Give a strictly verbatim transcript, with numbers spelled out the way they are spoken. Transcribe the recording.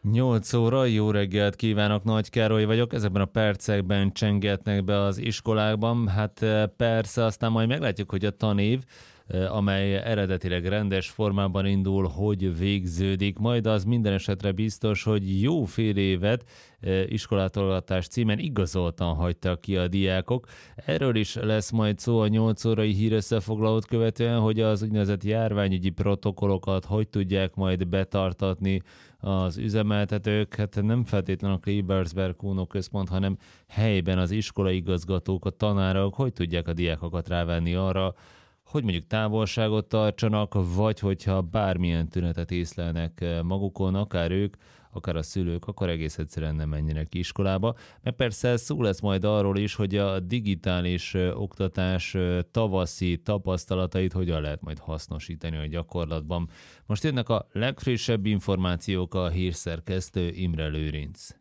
nyolc óra, jó reggelt kívánok, Nagy Károly vagyok. Ezekben a percekben csengetnek be az iskolákban. Hát eh, persze, aztán majd meglátjuk, hogy a tanév, eh, amely eredetileg rendes formában indul, hogy végződik. Majd az minden esetre biztos, hogy jó fél évet eh, iskolátolgatás címen igazoltan hagytak ki a diákok. Erről is lesz majd szó a nyolc órai hírösszefoglalót követően, hogy az úgynevezett járványügyi protokollokat hogy tudják majd betartatni az üzemeltetők. Hát nem feltétlenül a Klebersberg Kuno központ, hanem helyben az iskolaigazgatók, a tanárok hogy tudják a diákokat rávenni arra, hogy mondjuk távolságot tartsanak, vagy hogyha bármilyen tünetet észlelnek magukon, akár ők, akár a szülők, akkor egész egyszerűen nem menjenek ki iskolába. Mert persze szó lesz majd arról is, hogy a digitális ö, oktatás ö, tavaszi tapasztalatait hogyan lehet majd hasznosítani a gyakorlatban. Most jönnek a legfrissebb információk, a hírszerkesztő Imre Lőrinc.